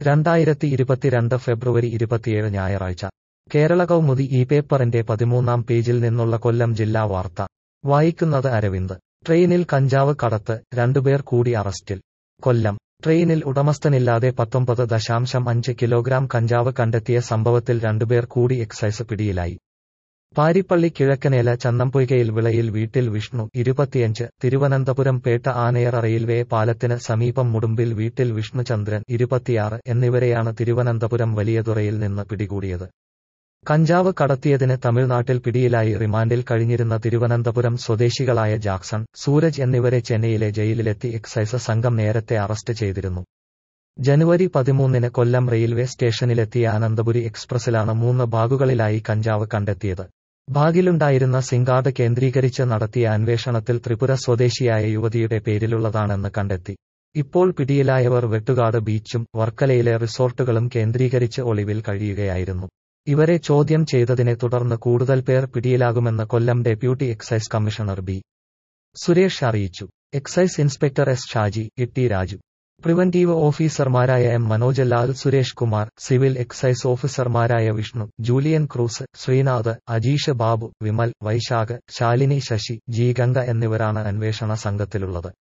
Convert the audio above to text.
2022 ഫെബ്രുവരി 27 ഞായറാഴ്ച കേരള കൗമുദി ഈ പേപ്പറിന്റെ 13-ാം പേജിൽ നിന്നുള്ള കൊല്ലം ജില്ലാ വാർത്ത വായിക്കുന്നത് അരവിന്ദ്. ട്രെയിനിൽ കഞ്ചാവ് കടത്ത്, 2 പേർ കൂടി അറസ്റ്റിൽ. കൊല്ലം. ട്രെയിനിൽ ഉടമസ്ഥനില്ലാതെ 19.5 കിലോഗ്രാം കഞ്ചാവ് കണ്ടെത്തിയ സംഭവത്തിൽ 2 പേർ കൂടി എക്സൈസ് പിടിയിലായി. പാരിപ്പള്ളി കിഴക്കനേല ചന്നംപൊയ്കയിൽ വിളയിൽ വീട്ടിൽ വിഷ്ണു 25, തിരുവനന്തപുരം പേട്ട ആനയറ റെയിൽവേ പാലത്തിന് സമീപം മുടുമ്പിൽ വീട്ടിൽ വിഷ്ണുചന്ദ്രൻ 26 എന്നിവരെയാണ് തിരുവനന്തപുരം വലിയതുറയിൽ നിന്ന് പിടികൂടിയത്. കഞ്ചാവ് കടത്തിയതിന് തമിഴ്നാട്ടിൽ പിടിയിലായി റിമാൻഡിൽ കഴിഞ്ഞിരുന്ന തിരുവനന്തപുരം സ്വദേശികളായ ജാക്സൺ, സൂരജ് എന്നിവരെ ചെന്നൈയിലെ ജയിലിലെത്തി എക്സൈസ് സംഘം നേരത്തെ അറസ്റ്റ് ചെയ്തിരുന്നു. ജനുവരി 13-ന് കൊല്ലം റെയിൽവേ സ്റ്റേഷനിലെത്തിയ അനന്തപുരി എക്സ്പ്രസിലാണ് 3 ബാഗുകളിലായി കഞ്ചാവ് കണ്ടെത്തിയത്. ബാഗിലുണ്ടായിരുന്ന സിം കാർഡ് കേന്ദ്രീകരിച്ച് നടത്തിയ അന്വേഷണത്തിൽ ത്രിപുര സ്വദേശിയായ യുവതിയുടെ പേരിലുള്ളതാണെന്ന് കണ്ടെത്തി. ഇപ്പോൾ പിടിയിലായവർ വെട്ടുകാട് ബീച്ചും വർക്കലയിലെ റിസോർട്ടുകളും കേന്ദ്രീകരിച്ച് ഒളിവിൽ കഴിയുകയായിരുന്നു. ഇവരെ ചോദ്യം ചെയ്തതിനെ തുടർന്ന് കൂടുതൽ പേർ പിടിയിലാകുമെന്ന് Kollam deputy excise commissioner B. Suresh അറിയിച്ചു. Excise inspector S Shaji, T Raju. Preventive ഓഫീസർമാരായ M Manoj Lal, Suresh Kumar, civil excise ഓഫീസർമാരായ Vishnu, Julian Cruz, Sreenath, Ajeesh Babu, Vimal, Vaishakh, Shalini Sasi, G Ganga എന്നിവരാണ് അന്വേഷണ സംഘത്തിലുള്ളത്.